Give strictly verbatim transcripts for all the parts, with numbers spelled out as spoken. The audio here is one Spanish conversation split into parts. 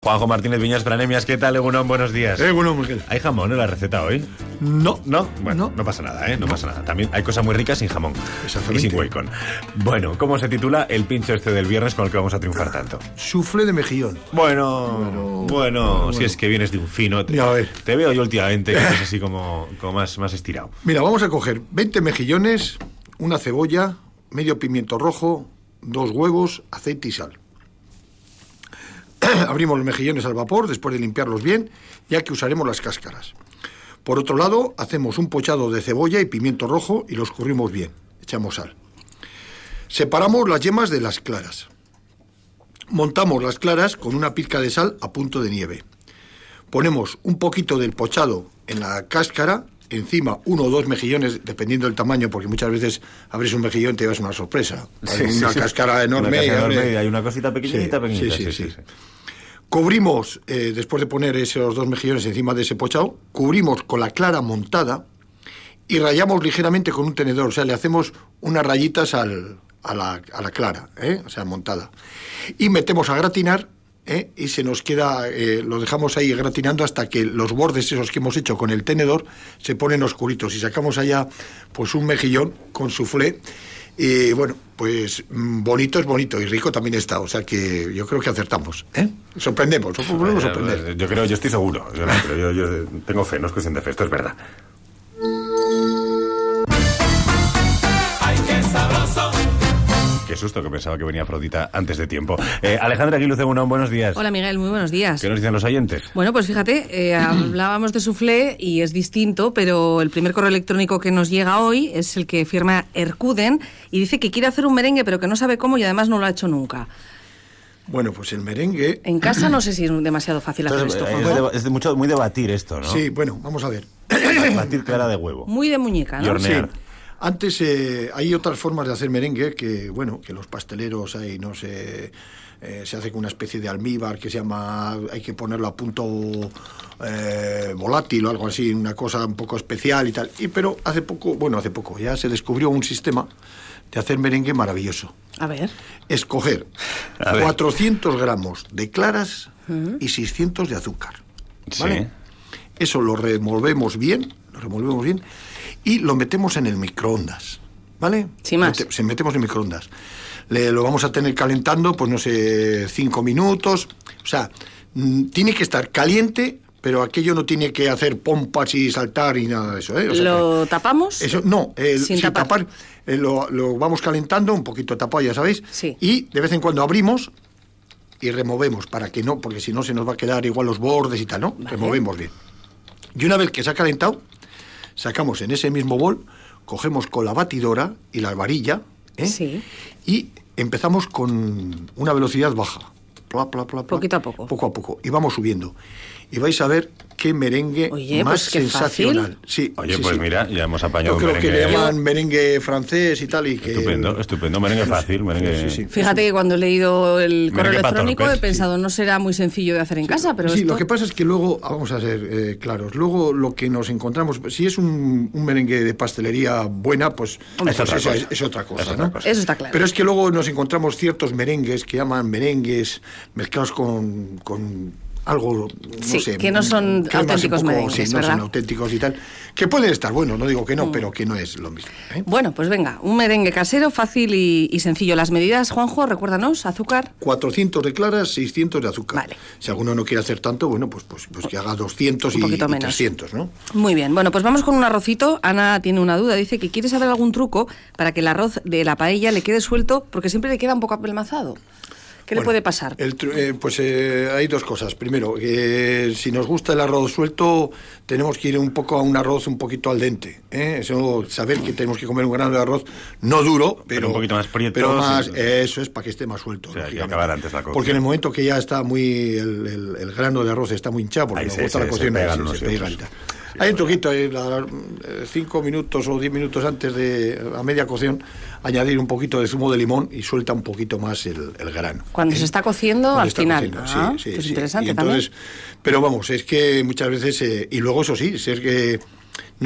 Juanjo Martínez Viñas, Pranemias, ¿qué tal, Egunon? Buenos días. Egunon, Miguel. ¿Hay jamón en la receta hoy? No. ¿No? Bueno, no, no pasa nada, ¿eh? No, no pasa nada. También hay cosas muy ricas sin jamón. Exactamente. Y sin bacon. Bueno, ¿cómo se titula el pincho este del viernes con el que vamos a triunfar tanto? Soufflé de mejillón. Bueno, bueno, bueno, bueno, si es que vienes de un fino. Te, a ver. te veo yo últimamente que es así como, como más, más estirado. Mira, vamos a coger veinte mejillones, una cebolla, medio pimiento rojo, dos huevos, aceite y sal. Abrimos los mejillones al vapor después de limpiarlos bien, ya que usaremos las cáscaras. Por otro lado, hacemos un pochado de cebolla y pimiento rojo y los escurrimos bien. Echamos sal. Separamos las yemas de las claras. Montamos las claras con una pizca de sal a punto de nieve. Ponemos un poquito del pochado en la cáscara, encima uno o dos mejillones, dependiendo del tamaño, porque muchas veces abres un mejillón y te llevas una sorpresa. Sí, una sí, cáscara sí. enorme. Una cáscara y, enorme y hay una cosita pequeñita, sí, pequeñita. Sí, sí, sí, sí. sí, sí. Cubrimos, eh, después de poner esos dos mejillones encima de ese pochado, cubrimos con la clara montada y rayamos ligeramente con un tenedor. O sea, le hacemos unas rayitas al, a, la, a la clara, ¿eh? O sea, montada. Y metemos a gratinar, ¿eh? Y se nos queda, eh, lo dejamos ahí gratinando hasta que los bordes esos que hemos hecho con el tenedor se ponen oscuritos. Y sacamos allá pues un mejillón con soufflé. Y bueno, pues bonito es bonito y rico también está, o sea que yo creo que acertamos, ¿eh? Sorprendemos, podemos sorprender. Yo creo, yo estoy seguro, yo, yo, yo tengo fe, no es cuestión de fe, esto es verdad. ¡Ay, qué sabroso! Qué susto, que pensaba que venía Afrodita antes de tiempo. Eh, Alejandra Aguiluz, Egunon, buenos días. Hola, Miguel, muy buenos días. ¿Qué nos dicen los oyentes? Bueno, pues fíjate, eh, hablábamos de soufflé y es distinto, pero el primer correo electrónico que nos llega hoy es el que firma Erkuden y dice que quiere hacer un merengue, pero que no sabe cómo y además no lo ha hecho nunca. Bueno, pues el merengue... En casa no sé si es demasiado fácil hacer Entonces, esto, es, Juanjo. de, es de mucho, muy debatir esto, ¿no? Sí, bueno, vamos a ver. Batir clara de huevo. Muy de muñeca, Y ¿no? hornear. Sí. Antes eh, hay otras formas de hacer merengue que, bueno, que los pasteleros hay, no sé, eh, se hace con una especie de almíbar que se llama, hay que ponerlo a punto eh, volátil o algo así, una cosa un poco especial y tal. Y pero hace poco, bueno, hace poco ya se descubrió un sistema de hacer merengue maravilloso. A ver. Escoger A ver. cuatrocientos gramos de claras uh-huh. y seiscientos de azúcar. ¿Vale? Sí. Eso lo revolvemos bien, lo revolvemos bien. Y lo metemos en el microondas, ¿vale? Sin más. Mete, se metemos en microondas. Le, lo vamos a tener calentando, pues no sé, cinco minutos. O sea, m, tiene que estar caliente, pero aquello no tiene que hacer pompas y saltar y nada de eso, ¿eh? O sea, ¿Lo tapamos? Eso, no, eh, sin, sin tapar, tapar eh, lo, lo vamos calentando, un poquito tapado, ya sabéis. Sí. Y de vez en cuando abrimos y removemos, para que no, porque si no se nos va a quedar igual los bordes y tal, ¿no? Vale. Removemos bien. Y una vez que se ha calentado, sacamos en ese mismo bol, cogemos con la batidora y la varilla, ¿eh? Sí. Y empezamos con una velocidad baja. Pla, pla, pla, pla, Poquito a poco. Poco a poco. Y vamos subiendo. Y vais a ver qué merengue Oye, más pues qué sensacional. fácil. Sí, Oye, sí, pues sí. mira, ya hemos apañado Yo un creo que merengue. le llaman merengue francés y tal. Y que... Estupendo, estupendo, merengue fácil, merengue... Sí, sí. Fíjate que cuando he leído el correo Merengue pa' electrónico torpes, he pensado, no será muy sencillo de hacer en casa, pero sí, esto... lo que pasa es que luego, vamos a ser eh, claros, luego lo que nos encontramos, si es un, un merengue de pastelería buena, pues, Hombre, pues es otra eso cosa. es, es otra cosa, Es otra ¿no? cosa. Eso está claro. Pero es que luego nos encontramos ciertos merengues que llaman merengues mezclados con, con algo, no Sí, sé... que no son cremas auténticos un poco, merengues, sí, no ¿verdad? son auténticos y tal, que pueden estar buenos, no digo que no, Mm. pero que no es lo mismo, ¿eh? Bueno, pues venga, un merengue casero, fácil y, y sencillo. Las medidas, Juanjo, recuérdanos, azúcar... cuatrocientos de claras, seiscientos de azúcar. Vale. Si alguno no quiere hacer tanto, bueno, pues, pues, pues que haga doscientos Un y, poquito y menos. trescientos, ¿no? Muy bien, bueno, pues vamos con un arrocito. Ana tiene una duda, dice que quiere saber algún truco para que el arroz de la paella le quede suelto, porque siempre le queda un poco apelmazado. ¿Qué Bueno, le puede pasar? el tru- eh, pues eh, hay dos cosas. Primero, que si nos gusta el arroz suelto, tenemos que ir un poco a un arroz un poquito al dente, ¿eh? Eso, saber que tenemos que comer un grano de arroz no duro, pero, Pero un poquito más prieto, pero más, sí. eso es para que esté más suelto. O sea, hay que lógicamente. acabar antes la cocción. Porque en el momento que ya está muy el, el- el grano de arroz está muy hinchado, porque Ahí nos se- gusta se- la cocción, se pegan ahí se- unos se y pega otros. y tal. Sí, Hay un bueno. truquito, eh, la- eh, cinco minutos o diez minutos antes de a media cocción, añadir un poquito de zumo de limón y suelta un poquito más el, el grano. Cuando ¿eh? se está cociendo, Cuando al está final. cociendo, Ah, sí, sí, pues sí. interesante Y entonces, también. pero vamos, es que muchas veces, eh, y luego eso sí, es que nos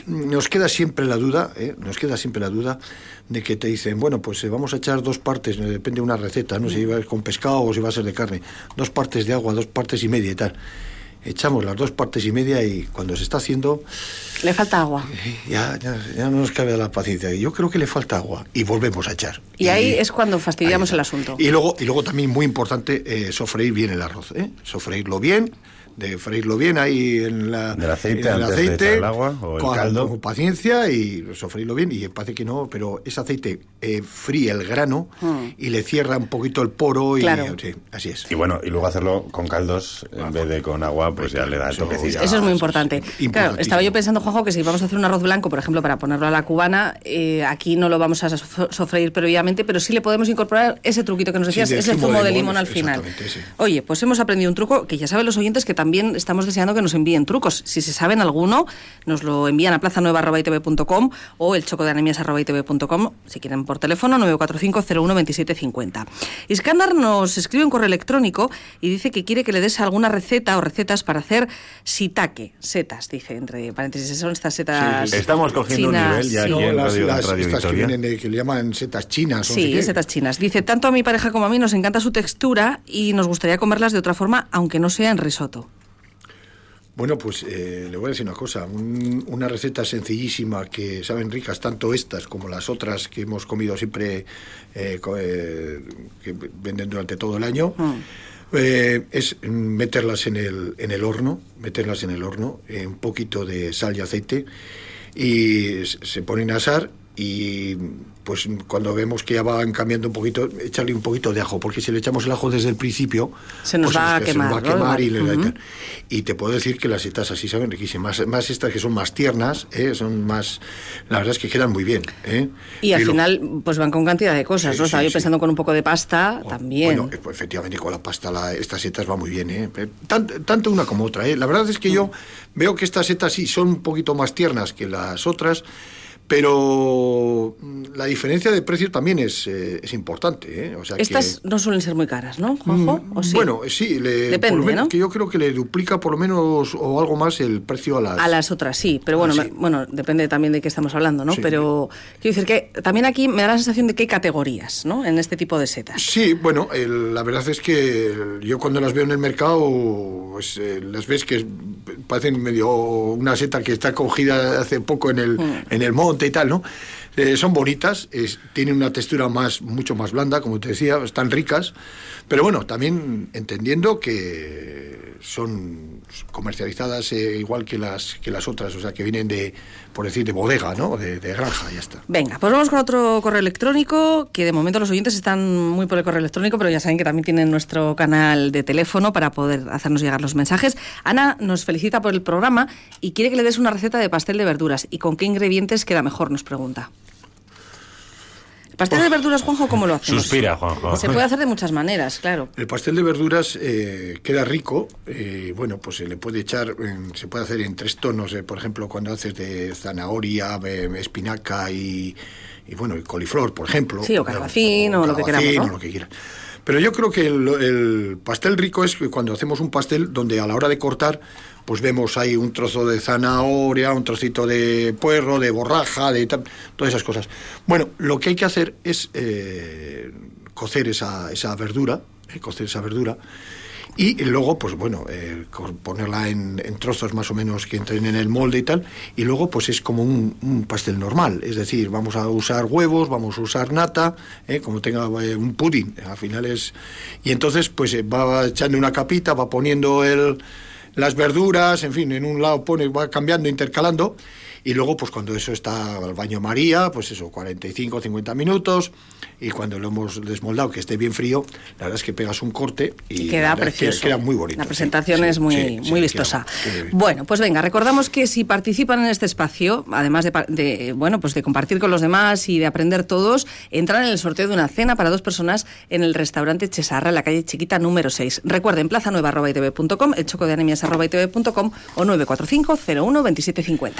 nos queda siempre la duda, ¿eh? nos queda siempre la duda de que te dicen, bueno, pues eh, vamos a echar dos partes, eh, depende de una receta, no sé si va a ser con pescado o si va a ser de carne, dos partes de agua, dos partes y media y tal. Echamos las dos partes y media y cuando se está haciendo... Le falta agua. Ya, ya, ya no nos cabe la paciencia. Yo creo que le falta agua y volvemos a echar. Y, y ahí es cuando fastidiamos el asunto. Y luego, y luego también muy importante, eh, sofreír bien el arroz, ¿eh? Sofreírlo bien, de freírlo bien ahí en la, del aceite, en el antes aceite, de echar el agua o el con, caldo. Con paciencia y sofreírlo bien. Y parece que no, pero ese aceite eh, fríe el grano mm. y le cierra un poquito el poro. Y, claro. sí, así es. Y bueno, y luego hacerlo con caldos en ah, vez de con agua, pues ya le da el toquecillo. Eso es muy importante. Claro, estaba yo pensando, Juanjo, que si vamos a hacer un arroz blanco, por ejemplo, para ponerlo a la cubana, eh, aquí no lo vamos a sofreír previamente, pero sí le podemos incorporar ese truquito que nos decías, sí, ese zumo, zumo de limón, limón al final. Sí. Oye, pues hemos aprendido un truco que ya saben los oyentes que también estamos deseando que nos envíen trucos. Si se saben alguno, nos lo envían a plaza nueva arroba i te ve punto com o el choco de anemias arroba i te ve punto com, si quieren por teléfono, nueve cuatro cinco cero uno veintisiete cincuenta. Iskandar nos escribe un correo electrónico y dice que quiere que le des alguna receta o recetas para hacer shiitake, setas, dice, entre paréntesis, son estas setas sí, sí. Estamos cogiendo chinas, un nivel ya sí. aquí en no, Radio, las, Radio estas Victoria. Que, vienen de, que le llaman setas chinas. Sí, no sé setas chinas. Dice, tanto a mi pareja como a mí nos encanta su textura y nos gustaría comerlas de otra forma, aunque no sea en risotto. Bueno, pues eh, le voy a decir una cosa, un, una receta sencillísima que saben ricas, tanto estas como las otras que hemos comido siempre, eh, eh, que venden durante todo el año, mm. eh, es meterlas en el, en el horno, meterlas en el horno, eh, un poquito de sal y aceite, y se ponen a asar. Y pues cuando vemos que ya van cambiando un poquito, echarle un poquito de ajo, porque si le echamos el ajo desde el principio se nos pues va es, a quemar, se nos va a quemar ¿no? y, le, uh-huh. y te puedo decir que las setas así saben riquísimas, más, más estas que son más tiernas, ¿eh? Son más, la verdad es que quedan muy bien, ¿eh? Y al y lo, final pues van con cantidad de cosas, sí, ¿no? Estaba sí, yo pensando sí. con un poco de pasta oh, también. Bueno, pues efectivamente con la pasta la, estas setas va muy bien, ¿eh? Tanto, tanto una como otra, ¿eh? La verdad es que uh-huh. yo veo que estas setas sí son un poquito más tiernas que las otras, pero la diferencia de precio también es, eh, es importante, ¿eh? O sea estas que, no suelen ser muy caras, ¿no, Juanjo? ¿O sí? Bueno, sí, le, depende, por lo menos, ¿no? que yo creo que le duplica por lo menos o algo más el precio a las... A las otras, sí, pero bueno, ah, sí. me, bueno depende también de qué estamos hablando, ¿no? Sí. Pero quiero decir que también aquí me da la sensación de que hay categorías, ¿no? En este tipo de setas. Sí, bueno, el, la verdad es que yo cuando las veo en el mercado, pues eh, las ves que parecen medio una seta que está cogida hace poco en el, mm. en el monte y tal, ¿no? Eh, son bonitas, es, tienen una textura más mucho más blanda, como te decía, están ricas, pero bueno, también entendiendo que son comercializadas eh, igual que las que las otras, o sea, que vienen de, por decir, de bodega, ¿no? De, de granja, ya está. Venga, pues vamos con otro correo electrónico, que de momento los oyentes están muy por el correo electrónico, pero ya saben que también tienen nuestro canal de teléfono para poder hacernos llegar los mensajes. Ana nos felicita por el programa y quiere que le des una receta de pastel de verduras. ¿Y con qué ingredientes queda mejor?, nos pregunta. ¿El pastel de verduras, Juanjo, cómo lo hacemos? Suspira, Juanjo. Se puede hacer de muchas maneras, claro. El pastel de verduras eh, queda rico, eh, bueno, pues se le puede echar, en, se puede hacer en tres tonos, eh, por ejemplo, cuando haces de zanahoria, eh, espinaca y, y, bueno, y coliflor, por ejemplo. Sí, o calabacín, o, o, o lo que queramos, ¿no? O lo que quieran. Pero yo creo que el, el pastel rico es cuando hacemos un pastel donde a la hora de cortar, pues vemos ahí un trozo de zanahoria, un trocito de puerro, de borraja, de tal, todas esas cosas. Bueno, lo que hay que hacer es eh, cocer esa, esa verdura, eh, cocer esa verdura, y luego, pues bueno, eh, ponerla en, en trozos más o menos que entren en el molde y tal, y luego pues es como un, un pastel normal, es decir, vamos a usar huevos, vamos a usar nata, eh, como tenga eh, un pudding, al final es... Y entonces pues eh, va echando una capita, va poniendo el... las verduras, en fin, en un lado pone, va cambiando, intercalando, y luego pues cuando eso está al baño María, pues eso, cuarenta y cinco, cincuenta minutos, y cuando lo hemos desmoldado, que esté bien frío, la verdad es que pegas un corte y, y queda precioso. Queda, queda muy bonito. La presentación sí, es muy, sí, muy sí, vistosa. Queda, queda bueno, pues venga, recordamos que si participan en este espacio, además de, de, bueno, pues de compartir con los demás y de aprender todos, entran en el sorteo de una cena para dos personas en el restaurante Chesarra, en la calle Chiquita número seis. Recuerden, plaza nueva arroba i te ve punto com, el choco de anemias arroba i te ve punto com o nueve cuatro cinco cero uno veintisiete cincuenta. Juanjo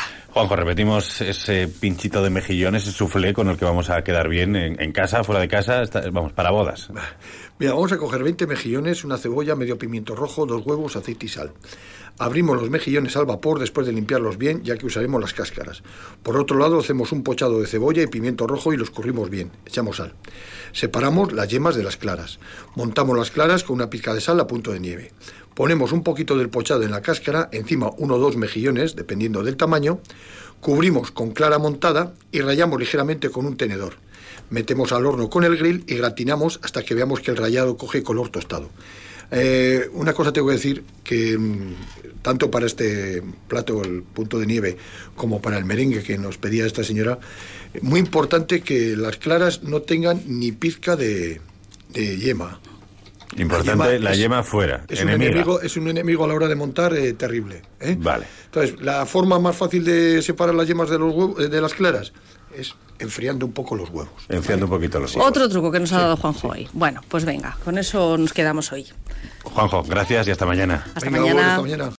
Juanjo, repetimos ese pinchito de mejillón, ese soufflé con el que vamos a quedar bien en, en casa, fuera de casa, está, vamos, para bodas. Mira, vamos a coger veinte mejillones, una cebolla, medio pimiento rojo, dos huevos, aceite y sal. Abrimos los mejillones al vapor después de limpiarlos bien, ya que usaremos las cáscaras. Por otro lado, hacemos un pochado de cebolla y pimiento rojo y los currimos bien. Echamos sal. Separamos las yemas de las claras. Montamos las claras con una pizca de sal a punto de nieve. Ponemos un poquito del pochado en la cáscara, encima uno o dos mejillones, dependiendo del tamaño. Cubrimos con clara montada y rallamos ligeramente con un tenedor. Metemos al horno con el grill y gratinamos hasta que veamos que el rallado coge color tostado. Eh, una cosa tengo que decir, que mmm, tanto para este plato, el punto de nieve, como para el merengue que nos pedía esta señora, muy importante que las claras no tengan ni pizca de, de yema. Importante, la yema, la yema es, fuera. Es un, enemigo, es un enemigo a la hora de montar eh, terrible. ¿eh? Vale. Entonces, la forma más fácil de separar las yemas de, los huevos, de las claras es enfriando un poco los huevos. Enfriando ¿vale? un poquito los huevos. Otro truco que nos ha dado Juanjo sí. hoy. Bueno, pues venga, con eso nos quedamos hoy. Juanjo, gracias y hasta mañana. Hasta venga, mañana. Bueno, hasta mañana.